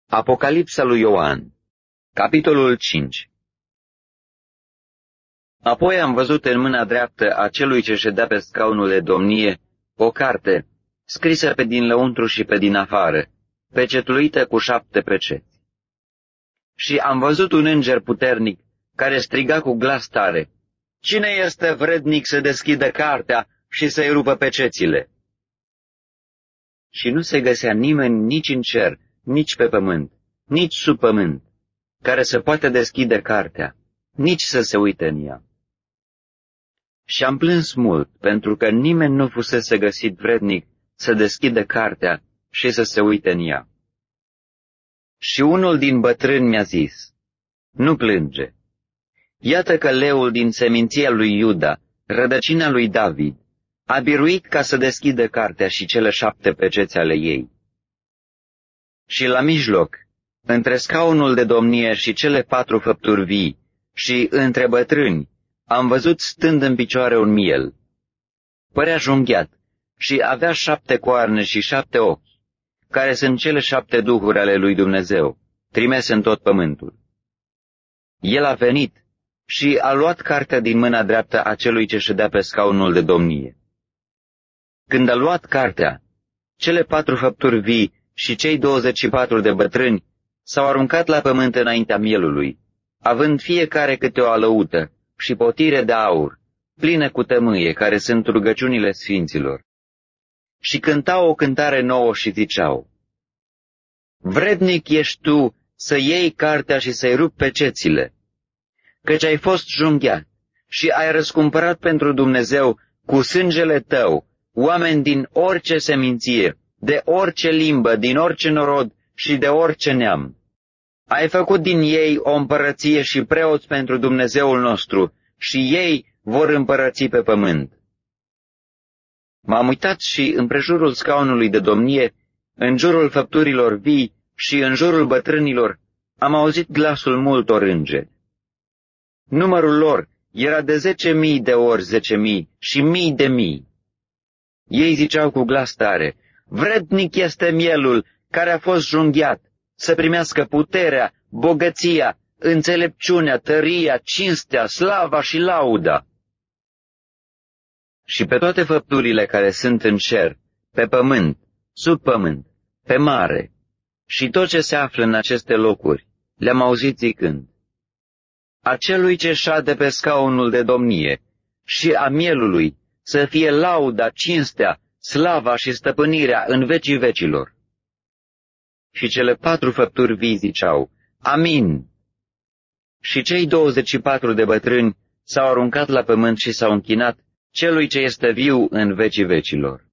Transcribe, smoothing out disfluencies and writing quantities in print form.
Apocalipsa lui Ioan, capitolul 5. Apoi am văzut în mâna dreaptă a celui ce ședea pe scaunul de domnie o carte, scrisă pe din lăuntru și pe din afară, pecetluită cu 7 peceți. Și am văzut un înger puternic care striga cu glas tare: „Cine este vrednic să deschidă cartea și să-i rupă pecețile?” Și nu se găsea nimeni nici în cer, nici pe pământ, nici sub pământ, care să poată deschide cartea, nici să se uite în ea. Și am plâns mult, pentru că nimeni nu fusese găsit vrednic să deschidă cartea și să se uite în ea. Și unul din bătrâni mi-a zis: „Nu plânge. Iată că leul din seminția lui Iuda, rădăcina lui David, a biruit ca să deschidă cartea și cele 7 peceți ale ei.” Și la mijloc, între scaunul de domnie și cele 4 făpturi vii și între bătrâni, am văzut stând în picioare un miel. Părea junghiat și avea 7 coarne și 7 ochi, care sunt cele 7 duhuri ale lui Dumnezeu, trimese în tot pământul. El a venit și a luat cartea din mâna dreaptă a celui ce ședea pe scaunul de domnie. Când a luat cartea, cele 4 făpturi vii și cei 24 de bătrâni s-au aruncat la pământ înaintea mielului, având fiecare câte o alăută și potire de aur, plină cu tămâie, care sunt rugăciunile sfinților. Și cântau o cântare nouă și ziceau: „Vrednic ești tu să iei cartea și să-i rupi pecețile, căci ai fost junghiat și ai răscumpărat pentru Dumnezeu cu sângele tău oameni din orice seminție, de orice limbă, din orice norod și de orice neam. Ai făcut din ei o împărăție și preoți pentru Dumnezeul nostru și ei vor împărăți pe pământ.” M-am uitat și împrejurul scaunului de domnie, în jurul făpturilor vii și în jurul bătrânilor, am auzit glasul multor îngeri. Numărul lor era de 10.000 de ori 10.000 și mii de mii. Ei ziceau cu glas tare: „Vrednic este mielul care a fost junghiat să primească puterea, bogăția, înțelepciunea, tăria, cinstea, slava și lauda.” Și pe toate făpturile care sunt în cer, pe pământ, sub pământ, pe mare și tot ce se află în aceste locuri, le-am auzit zicând: „Acelui ce șade pe scaunul de domnie și a mielului să fie lauda, cinstea, slava și stăpânirea în vecii vecilor.” Și cele 4 făpturi vii ziceau: „Amin.” Și cei 24 de bătrâni s-au aruncat la pământ și s-au închinat celui ce este viu în vecii vecilor.